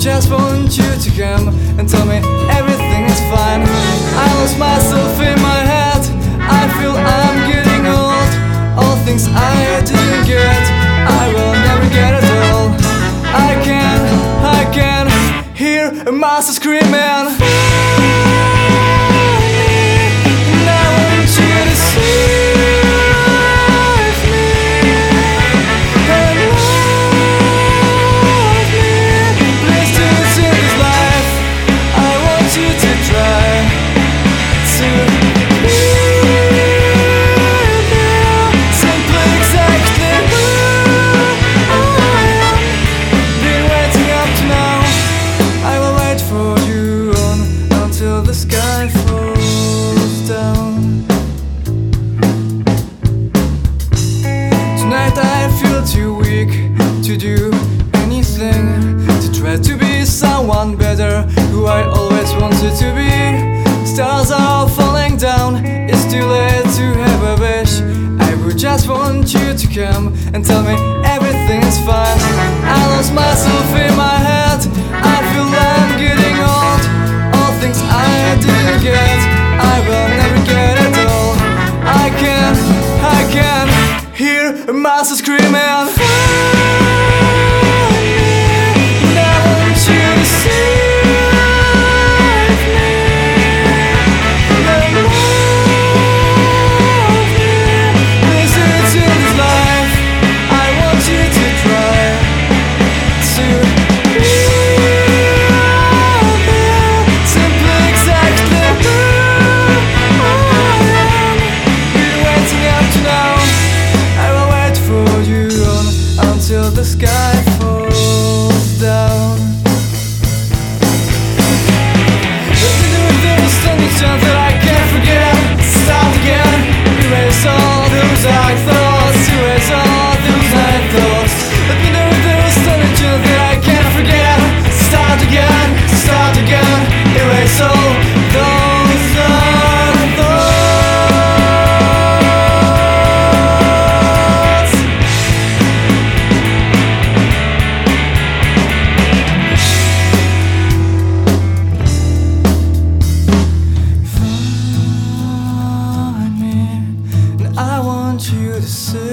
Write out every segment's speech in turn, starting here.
just want you to come and tell me everything is fine. I lost myself in my head, I feel I'm getting old. All things I didn't get, I will never get at all. I can hear a monster screaming. The sky falls down. Tonight I feel too weak to do anything, to try to be someone better, who I always wanted to be. Stars are falling down, it's too late to have a wish. I would just want you to come and tell me everything is fine. I lost myself in my head, I feel I'm getting old. All things I didn't get, I will never get at all. I can hear a monster screaming. Till the sky falls down. Let me do it, there is any chance that I can't forget. Start again, erase all those I thoughts, erase all those I thoughts. Let me do it, there is any chance that I can't forget. Start again, erase all those I thoughts. You to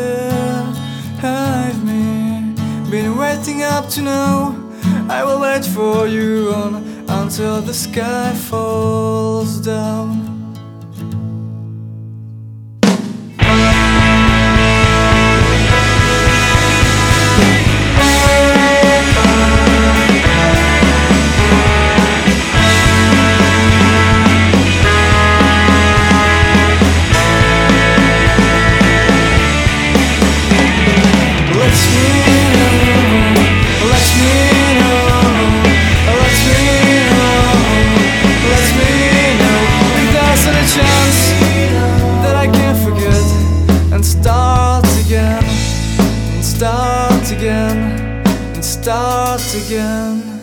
save me. Been waiting up to now. I will wait for you until the sky falls down. Start again.